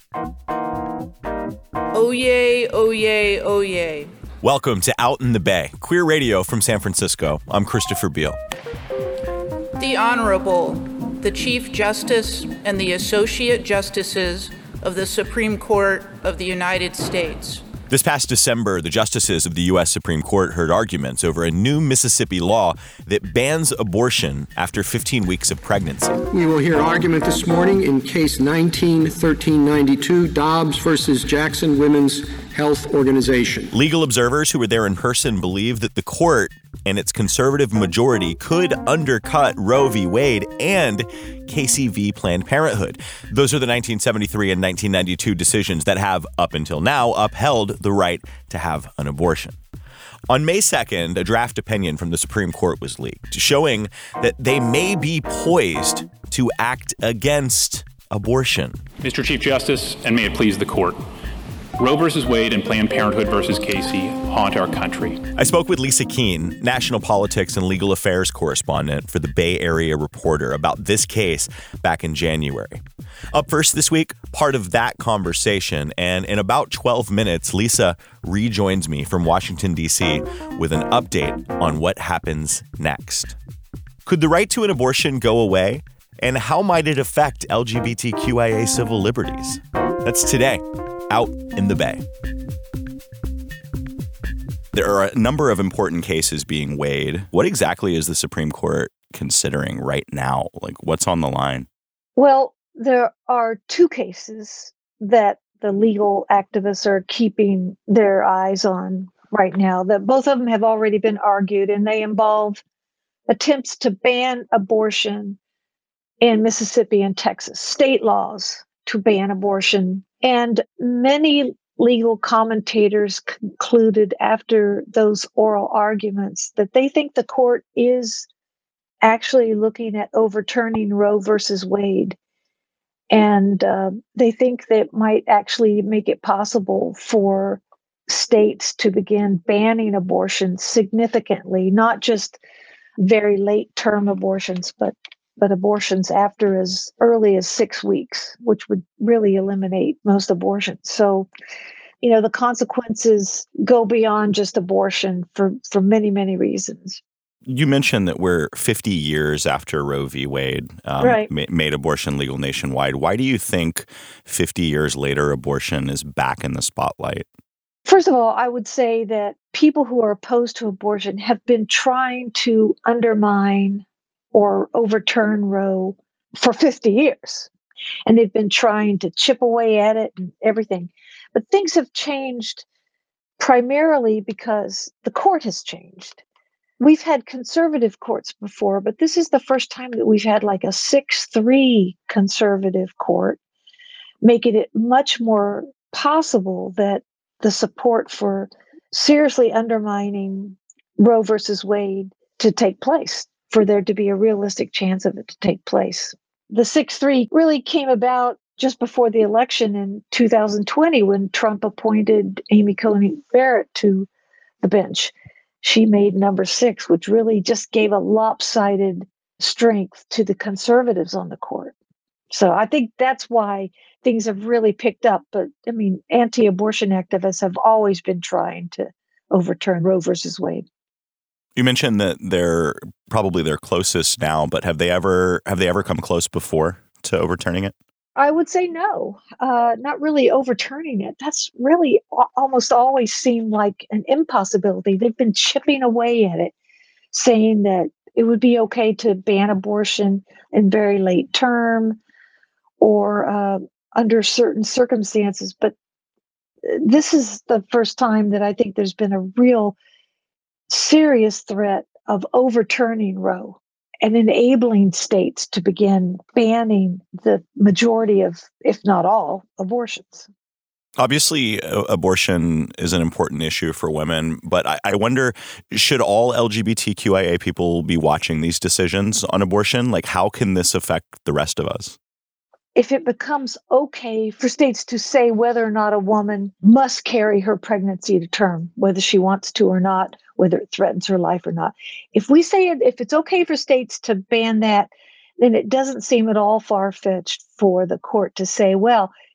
Oh yay, oh yay, oh yay. Welcome to Out in the Bay, queer radio from San Francisco. I'm Christopher Beale. The Honorable, the Chief Justice and the Associate Justices of the Supreme Court of the United States. This past December, the justices of the U.S. Supreme Court heard arguments over a new Mississippi law that bans abortion after 15 weeks of pregnancy. We will hear argument this morning in Case 19-1392, Dobbs versus Jackson Women's Health Organization. Legal observers who were there in person believe that the court and its conservative majority could undercut Roe v. Wade and Casey v. Planned Parenthood. Those are the 1973 and 1992 decisions that have, up until now, upheld the right to have an abortion. On May 2nd, a draft opinion from the Supreme Court was leaked, showing that they may be poised to act against abortion. Mr. Chief Justice, and may it please the court, Roe v. Wade and Planned Parenthood v. Casey haunt our country. I spoke with Lisa Keene, national politics and legal affairs correspondent for the Bay Area Reporter, about this case back in January. Up first this week, part of that conversation, and in about 12 minutes, Lisa rejoins me from Washington, D.C. with an update on what happens next. Could the right to an abortion go away? And how might it affect LGBTQIA civil liberties? That's today. Out in the Bay. There are a number of important cases being weighed. What exactly is the Supreme Court considering right now? Like, what's on the line? Well, there are two cases that the legal activists are keeping their eyes on right now. That both of them have already been argued, and they involve attempts to ban abortion in Mississippi and Texas, state laws to ban abortion. And many legal commentators concluded after those oral arguments that they think the court is actually looking at overturning Roe versus Wade. And they think that might actually make it possible for states to begin banning abortion significantly, not just very late term abortions, but abortions after as early as 6 weeks, which would really eliminate most abortions. So, the consequences go beyond just abortion for many, many reasons. You mentioned that we're 50 years after Roe v. Wade Right. made abortion legal nationwide. Why do you think 50 years later abortion is back in the spotlight? First of all, I would say that people who are opposed to abortion have been trying to undermine or overturn Roe for 50 years. And they've been trying to chip away at it and everything. But things have changed primarily because the court has changed. We've had conservative courts before, but this is the first time that we've had like a 6-3 conservative court, making it much more possible that the support for seriously undermining Roe versus Wade to take place, for there to be a realistic chance of it to take place. The 6-3 really came about just before the election in 2020 when Trump appointed Amy Coney Barrett to the bench. She made number 6, which really just gave a lopsided strength to the conservatives on the court. So I think that's why things have really picked up. But anti-abortion activists have always been trying to overturn Roe versus Wade. You mentioned that they're probably their closest now, but have they ever come close before to overturning it? I would say no, not really overturning it. That's really almost always seemed like an impossibility. They've been chipping away at it, saying that it would be okay to ban abortion in very late term or under certain circumstances. But this is the first time that I think there's been a real serious threat of overturning Roe and enabling states to begin banning the majority of, if not all, abortions. Obviously, abortion is an important issue for women, but I wonder, should all LGBTQIA people be watching these decisions on abortion? Like, how can this affect the rest of us? If it becomes okay for states to say whether or not a woman must carry her pregnancy to term, whether she wants to or not, whether it threatens her life or not. If we say it, if it's okay for states to ban that, then it doesn't seem at all far-fetched for the court to say, well,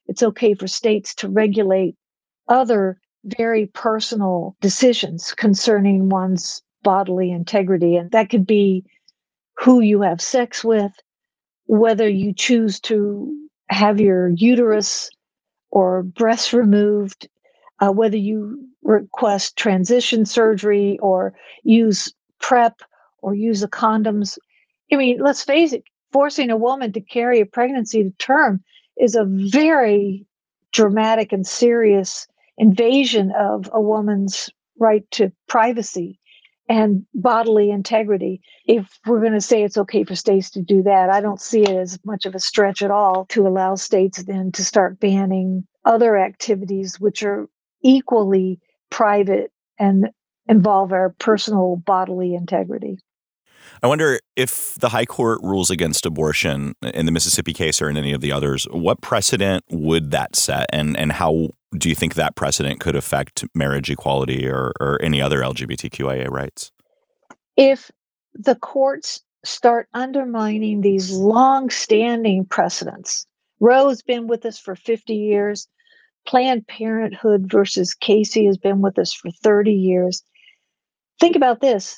it's okay for states to regulate other very personal decisions concerning one's bodily integrity. And that could be who you have sex with, whether you choose to have your uterus or breasts removed, whether you request transition surgery or use PrEP or use the condoms. I mean, let's face it, forcing a woman to carry a pregnancy to term is a very dramatic and serious invasion of a woman's right to privacy and bodily integrity. If we're going to say it's okay for states to do that, I don't see it as much of a stretch at all to allow states then to start banning other activities which are equally private and involve our personal bodily integrity. I wonder if the high court rules against abortion in the Mississippi case or in any of the others, what precedent would that set? And how do you think that precedent could affect marriage equality or any other LGBTQIA rights? If the courts start undermining these long-standing precedents, Roe's been with us for 50 years. Planned Parenthood versus Casey has been with us for 30 years. Think about this.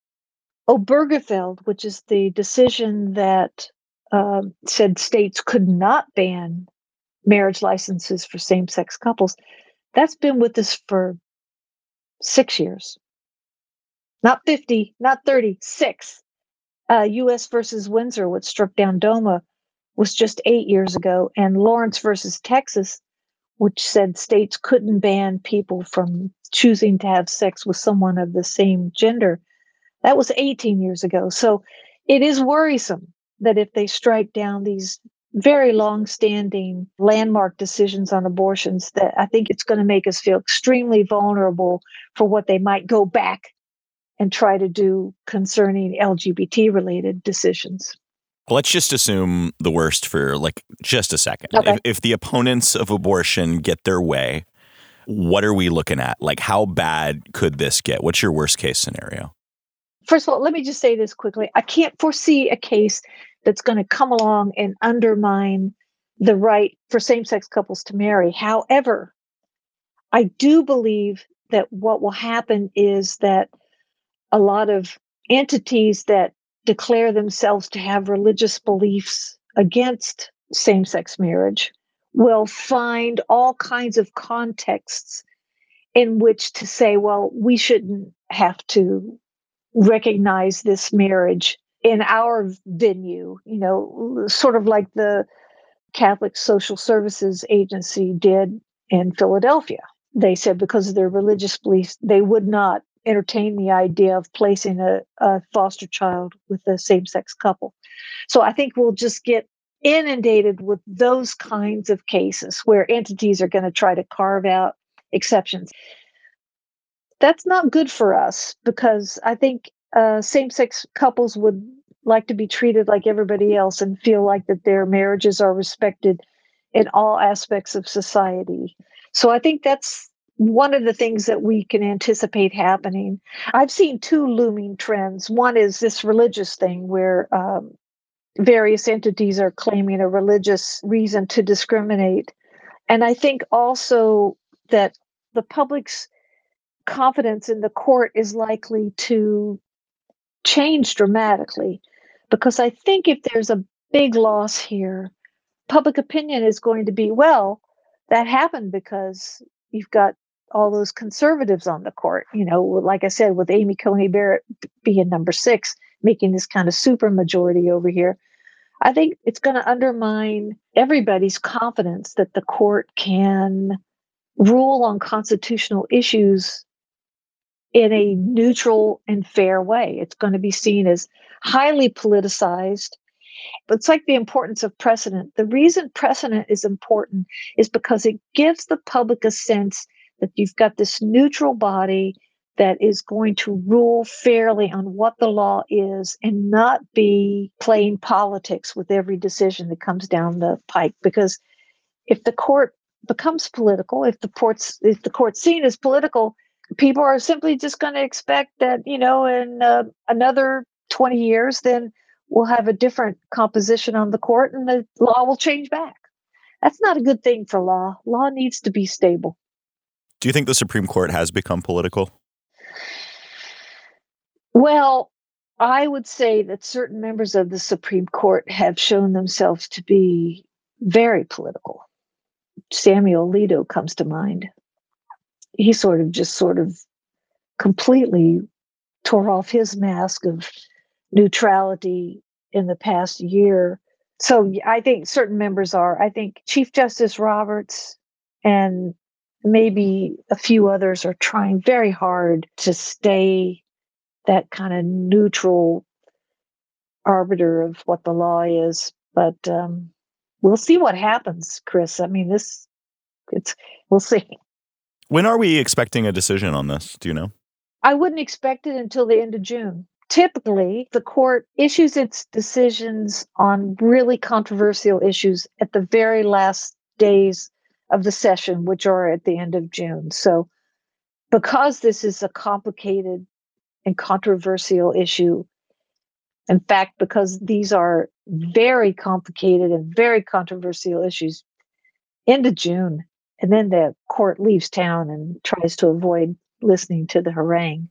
Obergefell, which is the decision that said states could not ban marriage licenses for same-sex couples, that's been with us for 6 years. Not 50, not 30, 6. U.S. versus Windsor, which struck down DOMA, was just 8 years ago. And Lawrence versus Texas, which said states couldn't ban people from choosing to have sex with someone of the same gender, that was 18 years ago. So it is worrisome that if they strike down these very long-standing landmark decisions on abortions, that I think it's going to make us feel extremely vulnerable for what they might go back and try to do concerning LGBT-related decisions. Let's just assume the worst for just a second. Okay. If the opponents of abortion get their way, what are we looking at? How bad could this get? What's your worst case scenario? First of all, let me just say this quickly. I can't foresee a case that's going to come along and undermine the right for same-sex couples to marry. However, I do believe that what will happen is that a lot of entities that declare themselves to have religious beliefs against same-sex marriage will find all kinds of contexts in which to say, well, we shouldn't have to recognize this marriage in our venue, sort of like the Catholic Social Services Agency did in Philadelphia. They said because of their religious beliefs, they would not entertain the idea of placing a foster child with a same-sex couple. So I think we'll just get inundated with those kinds of cases where entities are going to try to carve out exceptions. That's not good for us because I think same-sex couples would like to be treated like everybody else and feel like that their marriages are respected in all aspects of society. So I think that's one of the things that we can anticipate happening. I've seen two looming trends. One is this religious thing where various entities are claiming a religious reason to discriminate. And I think also that the public's confidence in the court is likely to change dramatically, because I think if there's a big loss here, public opinion is going to be, well, that happened because you've got all those conservatives on the court, like I said, with Amy Coney Barrett being number 6, making this kind of super majority over here. I think it's going to undermine everybody's confidence that the court can rule on constitutional issues in a neutral and fair way. It's going to be seen as highly politicized. But it's like the importance of precedent. The reason precedent is important is because it gives the public a sense that you've got this neutral body that is going to rule fairly on what the law is and not be playing politics with every decision that comes down the pike. Because if the court becomes political, if the court's seen as political, people are simply just going to expect that, in another 20 years, then we'll have a different composition on the court and the law will change back. That's not a good thing for law. Law needs to be stable. Do you think the Supreme Court has become political? Well, I would say that certain members of the Supreme Court have shown themselves to be very political. Samuel Alito comes to mind. He sort of completely tore off his mask of neutrality in the past year. So I think certain members are. I think Chief Justice Roberts and maybe a few others are trying very hard to stay that kind of neutral arbiter of what the law is. But we'll see what happens, Chris. I mean, we'll see. When are we expecting a decision on this? Do you know? I wouldn't expect it until the end of June. Typically, the court issues its decisions on really controversial issues at the very last days of the session, which are at the end of June. So because this is a complicated and controversial issue, in fact, because these are very complicated and very controversial issues, end of June, and then the court leaves town and tries to avoid listening to the harangue.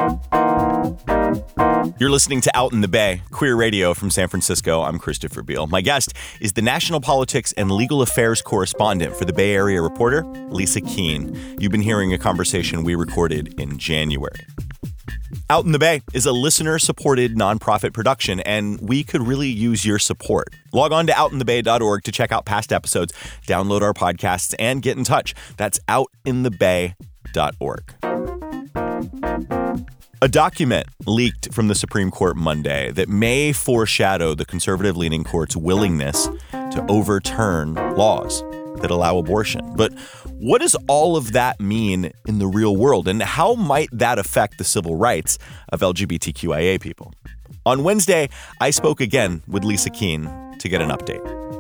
You're listening to Out in the Bay, queer radio from San Francisco. I'm Christopher Beale. My guest is the national politics and legal affairs correspondent for the Bay Area Reporter, Lisa Keene. You've been hearing a conversation we recorded in January. Out in the Bay is a listener-supported nonprofit production, and we could really use your support. Log on to outinthebay.org to check out past episodes, download our podcasts, and get in touch. That's outinthebay.org. A document leaked from the Supreme Court Monday that may foreshadow the conservative-leaning court's willingness to overturn laws that allow abortion. But what does all of that mean in the real world, and how might that affect the civil rights of LGBTQIA people? On Wednesday, I spoke again with Lisa Keene to get an update.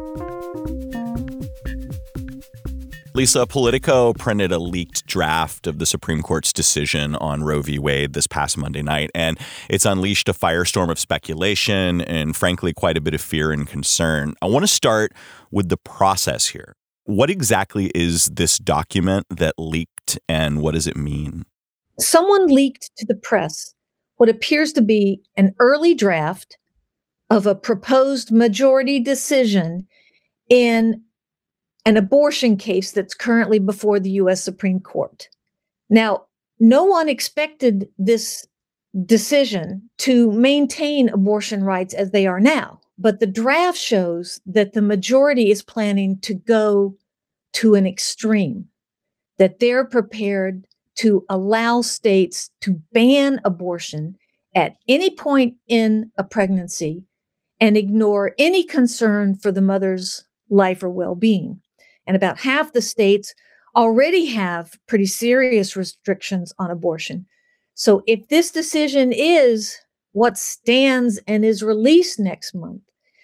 Lisa, Politico printed a leaked draft of the Supreme Court's decision on Roe v. Wade this past Monday night, and it's unleashed a firestorm of speculation and, frankly, quite a bit of fear and concern. I want to start with the process here. What exactly is this document that leaked, and what does it mean? Someone leaked to the press what appears to be an early draft of a proposed majority decision in an abortion case that's currently before the U.S. Supreme Court. Now, no one expected this decision to maintain abortion rights as they are now, but the draft shows that the majority is planning to go to an extreme, that they're prepared to allow states to ban abortion at any point in a pregnancy and ignore any concern for the mother's life or well-being. And about half the states already have pretty serious restrictions on abortion. So if this decision is what stands and is released next month,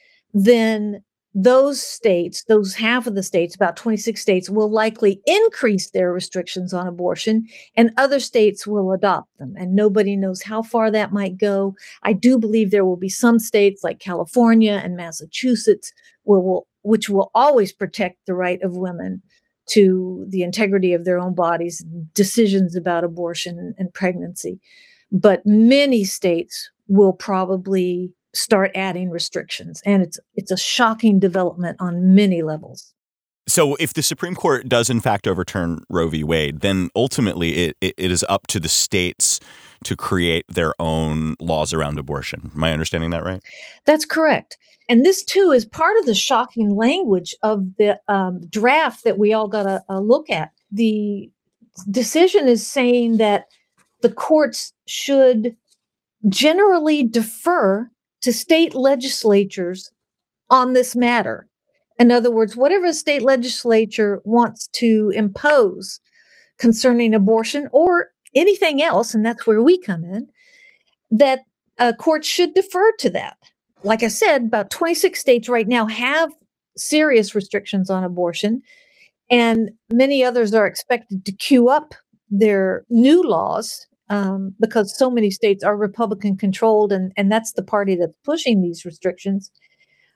then those states, those half of the states, about 26 states, will likely increase their restrictions on abortion, and other states will adopt them. And nobody knows how far that might go. I do believe there will be some states like California and Massachusetts which will always protect the right of women to the integrity of their own bodies, decisions about abortion and pregnancy. But many states will probably start adding restrictions. And it's a shocking development on many levels. So if the Supreme Court does in fact overturn Roe v. Wade, then ultimately it is up to the states to create their own laws around abortion. Am I understanding that right? That's correct. And this, too, is part of the shocking language of the draft that we all got to look at. The decision is saying that the courts should generally defer to state legislatures on this matter. In other words, whatever a state legislature wants to impose concerning abortion or anything else, and that's where we come in, that courts should defer to that. Like I said, about 26 states right now have serious restrictions on abortion, and many others are expected to queue up their new laws because so many states are Republican controlled, and that's the party that's pushing these restrictions.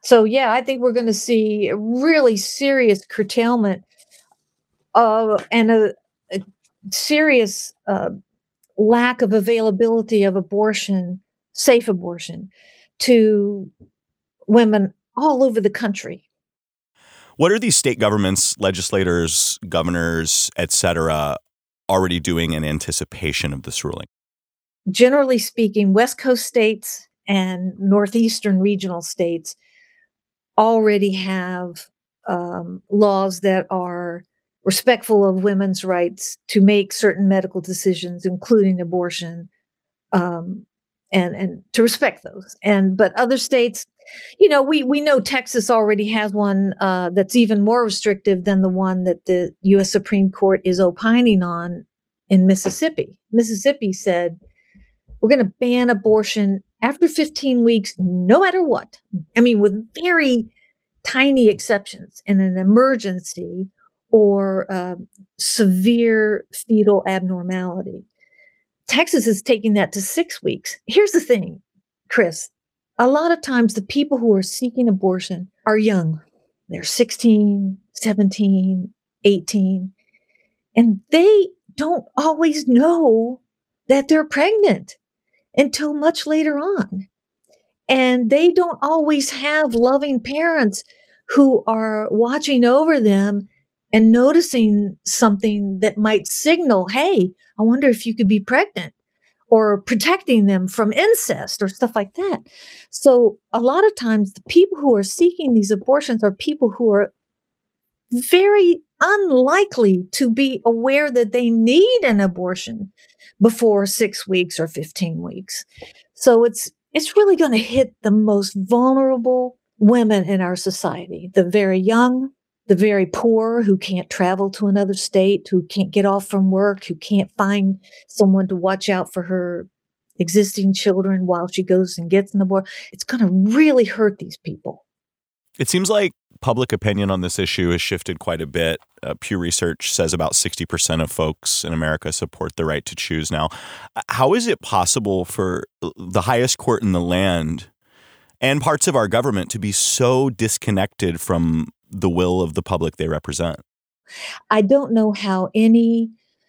So, yeah, I think we're going to see a really serious curtailment and a serious lack of availability of abortion, safe abortion, to women all over the country. What are these state governments, legislators, governors, et cetera, already doing in anticipation of this ruling? Generally speaking, West Coast states and Northeastern regional states already have laws that are respectful of women's rights to make certain medical decisions, including abortion, and to respect those. But other states, we know Texas already has one that's even more restrictive than the one that the U.S. Supreme Court is opining on in Mississippi. Mississippi said, we're going to ban abortion after 15 weeks, no matter what. I mean, with very tiny exceptions in an emergency or severe fetal abnormality. Texas is taking that to 6 weeks. Here's the thing, Chris. A lot of times the people who are seeking abortion are young. They're 16, 17, 18, and they don't always know that they're pregnant until much later on. And they don't always have loving parents who are watching over them and noticing something that might signal, hey, I wonder if you could be pregnant, or protecting them from incest or stuff like that. So a lot of times the people who are seeking these abortions are people who are very unlikely to be aware that they need an abortion before 6 weeks or 15 weeks. So it's really going to hit the most vulnerable women in our society, the very young, the very poor who can't travel to another state, who can't get off from work, who can't find someone to watch out for her existing children while she goes and gets an abortion. It's going to really hurt these people. It seems like public opinion on this issue has shifted quite a bit. Pew Research says about 60% of folks in America support the right to choose now. How is it possible for the highest court in the land and parts of our government to be so disconnected from the will of the public they represent? I don't know how any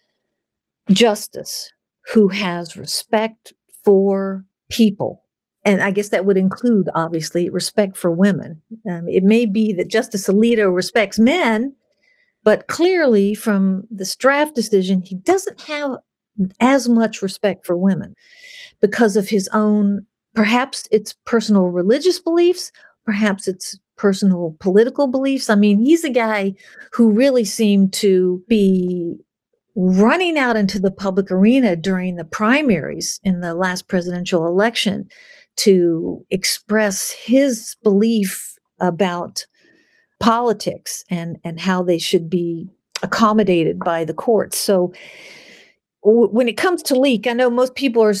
justice who has respect for people, and I guess that would include, obviously, respect for women. It may be that Justice Alito respects men, but clearly from this draft decision, he doesn't have as much respect for women because of his own, perhaps it's personal religious beliefs, perhaps it's personal political beliefs. I mean, he's a guy who really seemed to be running out into the public arena during the primaries in the last presidential election to express his belief about politics and how they should be accommodated by the courts. So when it comes to leak, I know most people are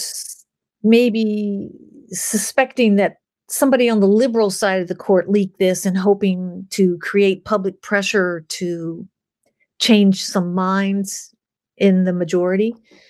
maybe suspecting that somebody on the liberal side of the court leaked this and hoping to create public pressure to change some minds in the majority.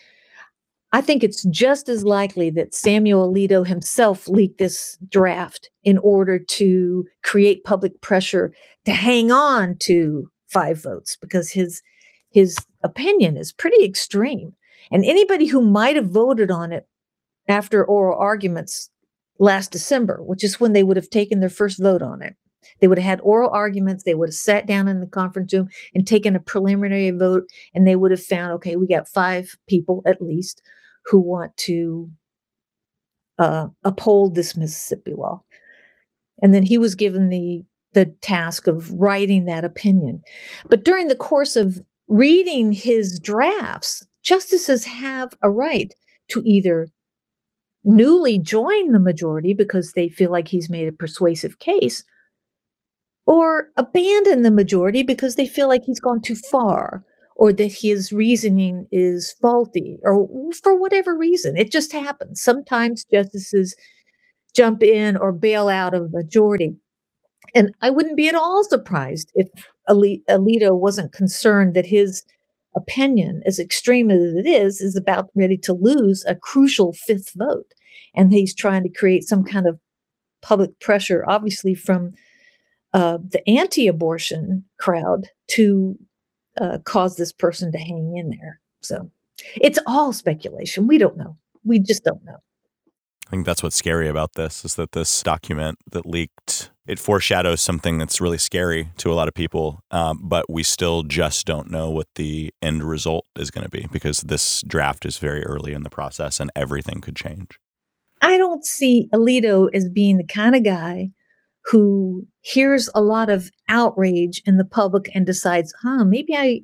I think it's just as likely that Samuel Alito himself leaked this draft in order to create public pressure to hang on to 5 votes, because his opinion is pretty extreme. And anybody who might have voted on it after oral arguments last December, which is when they would have taken their first vote on it, they would have had oral arguments, they would have sat down in the conference room and taken a preliminary vote, and they would have found, okay, we got 5 people at least who want to uphold this Mississippi law. And then he was given the task of writing that opinion. But during the course of reading his drafts, justices have a right to either newly join the majority because they feel like he's made a persuasive case, or abandon the majority because they feel like he's gone too far, or that his reasoning is faulty, or for whatever reason. It just happens. Sometimes justices jump in or bail out of the majority. And I wouldn't be at all surprised if Alito wasn't concerned that his opinion, as extreme as it is about ready to lose a crucial 5th vote. And he's trying to create some kind of public pressure, obviously from the anti-abortion crowd, to cause this person to hang in there. So it's all speculation. We don't know. We just don't know. I think that's what's scary about this, is that this document that leaked, it foreshadows something that's really scary to a lot of people, but we still just don't know what the end result is going to be, because this draft is very early in the process and everything could change. I don't see Alito as being the kind of guy who hears a lot of outrage in the public and decides, maybe I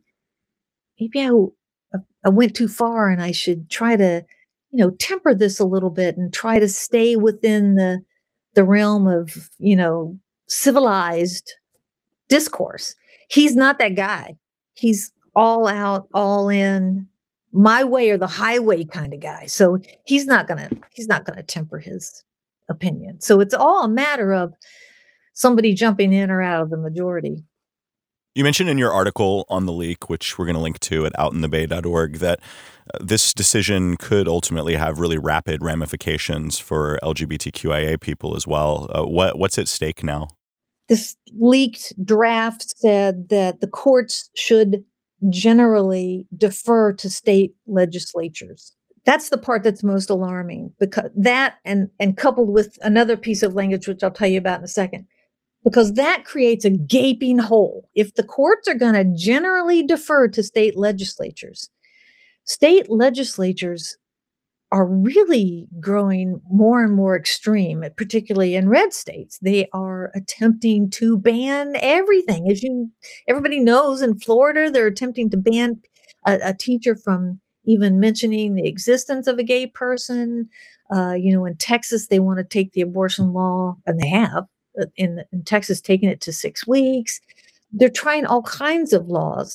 went too far and I should try to, temper this a little bit and try to stay within the realm of, civilized discourse. He's not that guy. He's all out, all in, my way or the highway kind of guy. So he's not gonna temper his opinion. So it's all a matter of somebody jumping in or out of the majority. You mentioned in your article on the leak, which we're going to link to at outinthebay.org, that this decision could ultimately have really rapid ramifications for LGBTQIA people as well. What's at stake now? This leaked draft said that the courts should generally defer to state legislatures. That's the part that's most alarming, because that and coupled with another piece of language, which I'll tell you about in a second, because that creates a gaping hole. If the courts are going to generally defer to state legislatures are really growing more and more extreme, particularly in red states. They are attempting to ban everything. As everybody knows, in Florida, they're attempting to ban a teacher from even mentioning the existence of a gay person. In Texas, they want to take the abortion law, and they have, in Texas, taken it to 6 weeks. They're trying all kinds of laws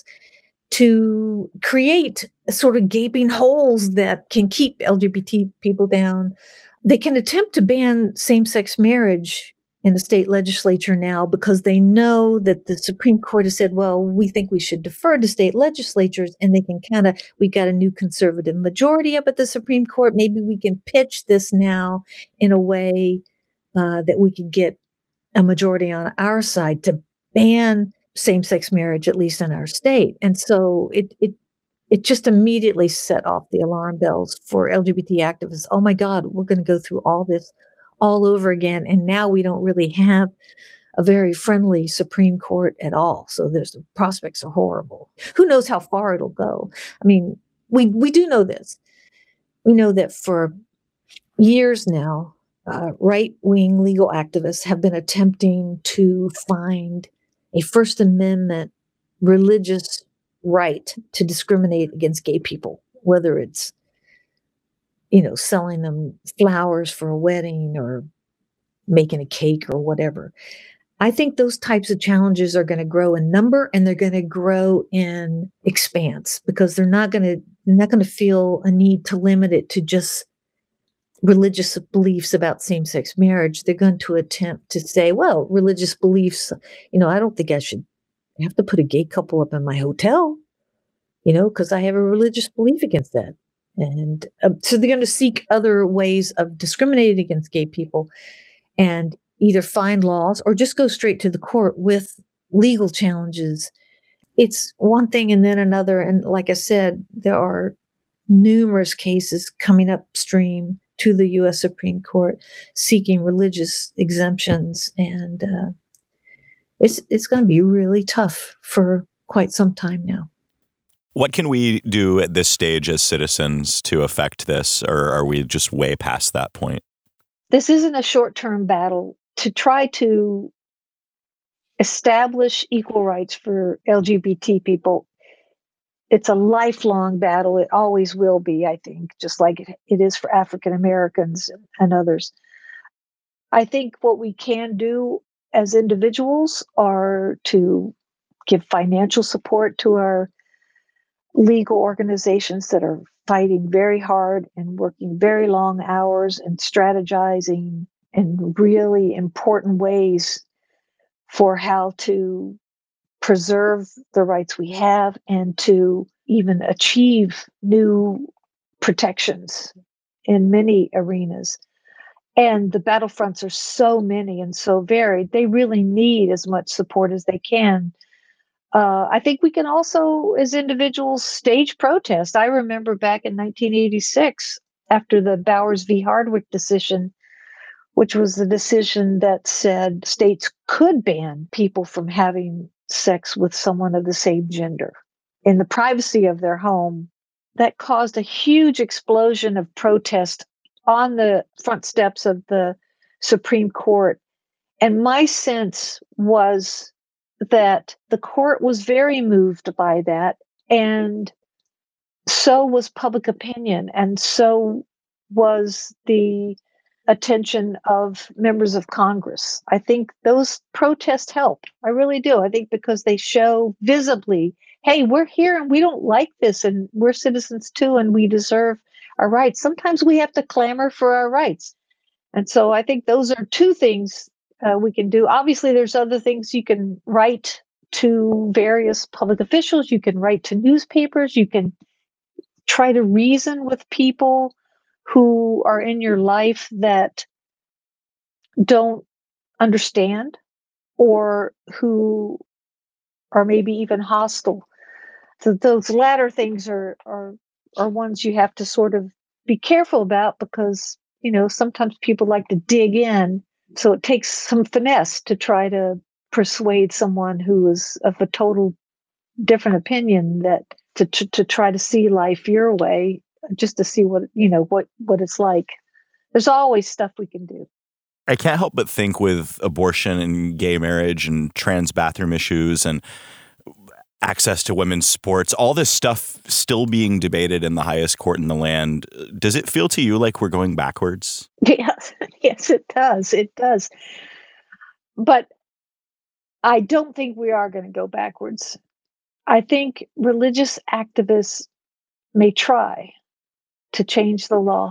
to create sort of gaping holes that can keep LGBT people down. They can attempt to ban same-sex marriage in the state legislature now because they know that the Supreme Court has said, well, we think we should defer to state legislatures, and they can we got a new conservative majority up at the Supreme Court. Maybe we can pitch this now in a way that we could get a majority on our side to ban same-sex marriage, at least in our state. And so it just immediately set off the alarm bells for LGBT activists. Oh my God, we're going to go through all this all over again. And now we don't really have a very friendly Supreme Court at all. So the prospects are horrible. Who knows how far it'll go? I mean, we do know this. We know that for years now, right-wing legal activists have been attempting to find a First Amendment religious right to discriminate against gay people, whether it's, selling them flowers for a wedding or making a cake or whatever. I think those types of challenges are going to grow in number, and they're going to grow in expanse, because they're not going to feel a need to limit it to just religious beliefs about same-sex marriage. They're going to attempt to say, well, religious beliefs, I don't think I should have to put a gay couple up in my hotel, because I have a religious belief against that. And so they're going to seek other ways of discriminating against gay people, and either find laws or just go straight to the court with legal challenges. It's one thing and then another. And like I said, there are numerous cases coming upstream to the U.S. Supreme Court seeking religious exemptions. And it's going to be really tough for quite some time now. What can we do at this stage as citizens to affect this, or are we just way past that point? This isn't a short-term battle to try to establish equal rights for LGBT people. It's a lifelong battle. It always will be, I think, just like it is for African Americans and others. I think what we can do as individuals are to give financial support to our legal organizations that are fighting very hard and working very long hours and strategizing in really important ways for how to preserve the rights we have and to even achieve new protections in many arenas. And the battlefronts are so many and so varied. They really need as much support as they can. I think we can also, as individuals, stage protest. I remember back in 1986, after the Bowers v. Hardwick decision, which was the decision that said states could ban people from having sex with someone of the same gender in the privacy of their home. That caused a huge explosion of protest on the front steps of the Supreme Court. And my sense was that the court was very moved by that, and so was public opinion, and so was the attention of members of Congress. I think those protests help. I really do. I think because they show visibly, hey, we're here and we don't like this, and we're citizens too, and we deserve our rights. Sometimes we have to clamor for our rights. And so I think those are two things we can do. Obviously, there's other things. You can write to various public officials. You can write to newspapers. You can try to reason with people who are in your life that don't understand or who are maybe even hostile. So those latter things are ones you have to sort of be careful about, because, you know, sometimes people like to dig in. So it takes some finesse to try to persuade someone who is of a total different opinion that to try to see life your way, just to see what it's like. There's always stuff we can do. I can't help but think with abortion and gay marriage and trans bathroom issues and access to women's sports, all this stuff still being debated in the highest court in the land. Does it feel to you like we're going backwards? Yes, it does. It does. But I don't think we are going to go backwards. I think religious activists may try to change the law,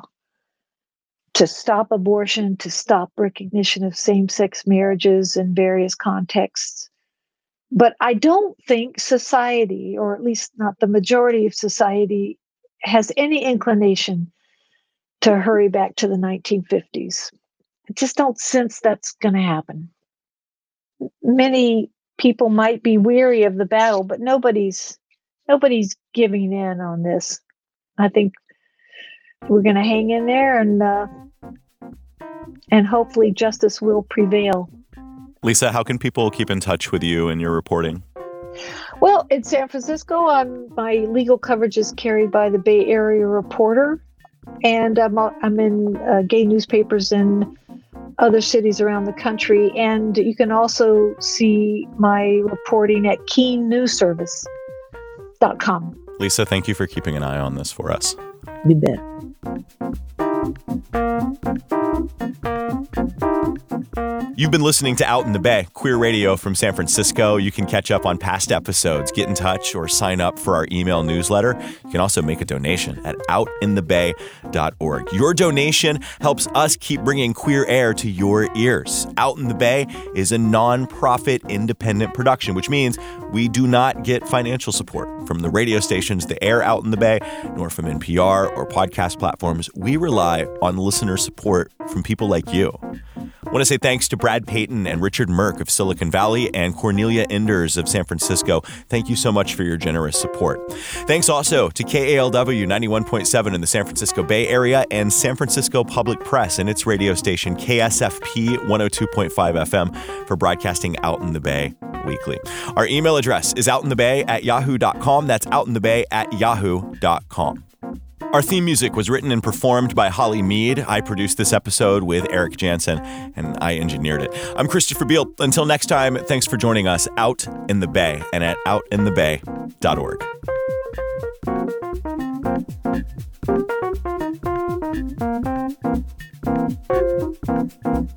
to stop abortion, to stop recognition of same-sex marriages in various contexts. But I don't think society, or at least not the majority of society, has any inclination to hurry back to the 1950s. I just don't sense that's going to happen. Many people might be weary of the battle, but nobody's giving in on this. I think we're going to hang in there, and hopefully justice will prevail. Lisa, how can people keep in touch with you and your reporting? Well, in San Francisco, my legal coverage is carried by the Bay Area Reporter, and I'm in gay newspapers in other cities around the country. And you can also see my reporting at keennewsservice.com. Lisa, thank you for keeping an eye on this for us. You bet. You've been listening to Out in the Bay, queer radio from San Francisco. You can catch up on past episodes, get in touch, or sign up for our email newsletter. You can also make a donation at outinthebay.org. Your donation helps us keep bringing queer air to your ears. Out in the Bay is a nonprofit independent production, which means we do not get financial support from the radio stations that air Out in the Bay, nor from NPR or podcast platforms. We rely on listener support from people like you. I want to say thanks to Brad Payton and Richard Merck of Silicon Valley and Cornelia Enders of San Francisco. Thank you so much for your generous support. Thanks also to KALW 91.7 in the San Francisco Bay Area and San Francisco Public Press and its radio station KSFP 102.5 FM for broadcasting Out in the Bay weekly. Our email address is outinthebay@yahoo.com. That's outinthebay@yahoo.com. Our theme music was written and performed by Holly Mead. I produced this episode with Eric Jansen, and I engineered it. I'm Christopher Beale. Until next time, thanks for joining us Out in the Bay and at outinthebay.org.